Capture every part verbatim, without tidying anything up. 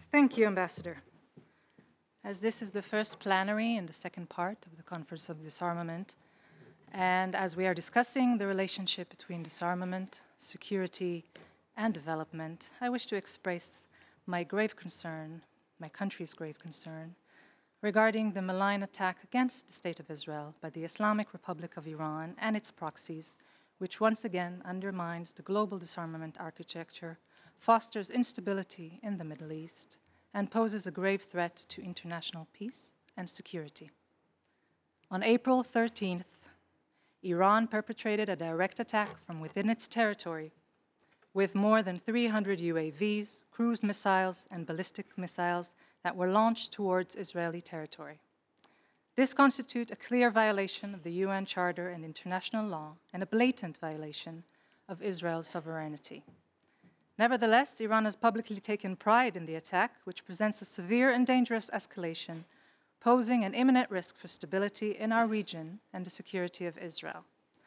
Thank you, Ambassador. As this is the first plenary in the second part of the Conference of Disarmament, and as we are discussing the relationship between disarmament, security, and development, I wish to express my grave concern, my country's grave concern, regarding the malign attack against the State of Israel by the Islamic Republic of Iran and its proxies, which once again undermines the global disarmament architecture, fosters instability in the Middle East, and poses a grave threat to international peace and security. On April thirteenth, Iran perpetrated a direct attack from within its territory with more than three hundred U A Vs, cruise missiles, and ballistic missiles that were launched towards Israeli territory. This constitutes a clear violation of the U N Charter and international law and a blatant violation of Israel's sovereignty. Nevertheless, Iran has publicly taken pride in the attack, which presents a severe and dangerous escalation, posing an imminent risk for stability in our region and the security of Israel.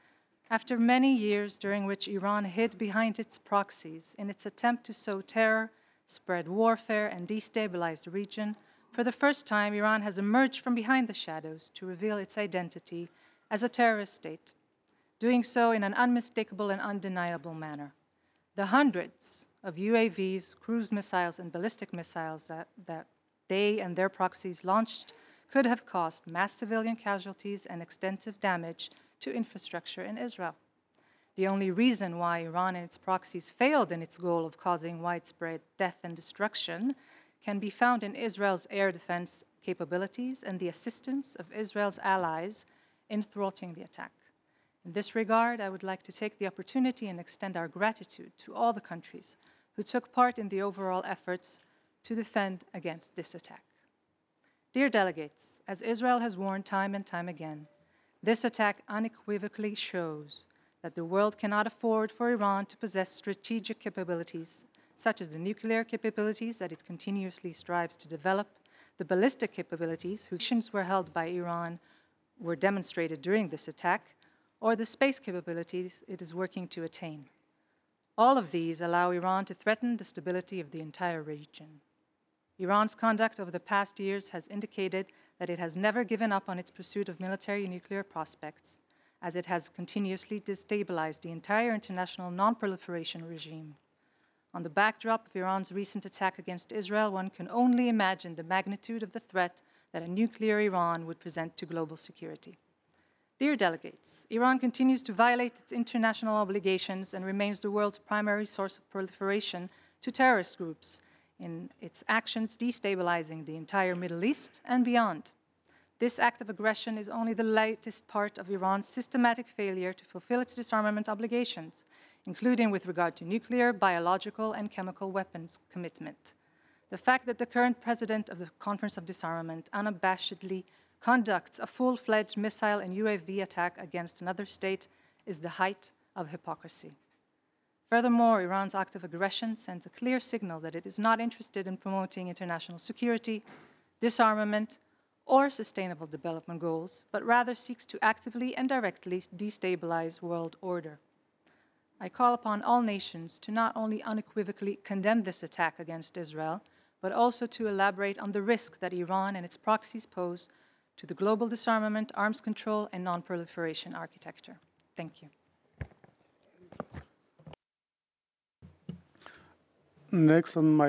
After many years during which Iran hid behind its proxies in its attempt to sow terror, spread warfare, and destabilize the region, for the first time, Iran has emerged from behind the shadows to reveal its identity as a terrorist state, doing so in an unmistakable and undeniable manner. The hundreds of U A Vs, cruise missiles, and ballistic missiles that, that they and their proxies launched could have caused mass civilian casualties and extensive damage to infrastructure in Israel. The only reason why Iran and its proxies failed in its goal of causing widespread death and destruction can be found in Israel's air defense capabilities and the assistance of Israel's allies in thwarting the attack. In this regard, I would like to take the opportunity and extend our gratitude to all the countries who took part in the overall efforts to defend against this attack. Dear delegates, as Israel has warned time and time again, this attack unequivocally shows that the world cannot afford for Iran to possess strategic capabilities, such as the nuclear capabilities that it continuously strives to develop, the ballistic capabilities whose missions were held by Iran were demonstrated during this attack, or the space capabilities it is working to attain. All of these allow Iran to threaten the stability of the entire region. Iran's conduct over the past years has indicated that it has never given up on its pursuit of military nuclear prospects, as it has continuously destabilized the entire international non-proliferation regime. On the backdrop of Iran's recent attack against Israel, one can only imagine the magnitude of the threat that a nuclear Iran would present to global security. Dear delegates, Iran continues to violate its international obligations and remains the world's primary source of proliferation to terrorist groups in its actions destabilizing the entire Middle East and beyond. This act of aggression is only the latest part of Iran's systematic failure to fulfill its disarmament obligations, including with regard to nuclear, biological, and chemical weapons commitment. The fact that the current president of the Conference of Disarmament unabashedly conducts a full-fledged missile and U A V attack against another state is the height of hypocrisy. Furthermore, Iran's act of aggression sends a clear signal that it is not interested in promoting international security, disarmament, or sustainable development goals, but rather seeks to actively and directly destabilize world order. I call upon all nations to not only unequivocally condemn this attack against Israel, but also to elaborate on the risk that Iran and its proxies pose to the global disarmament, arms control, and non-proliferation architecture. Thank you. Next on my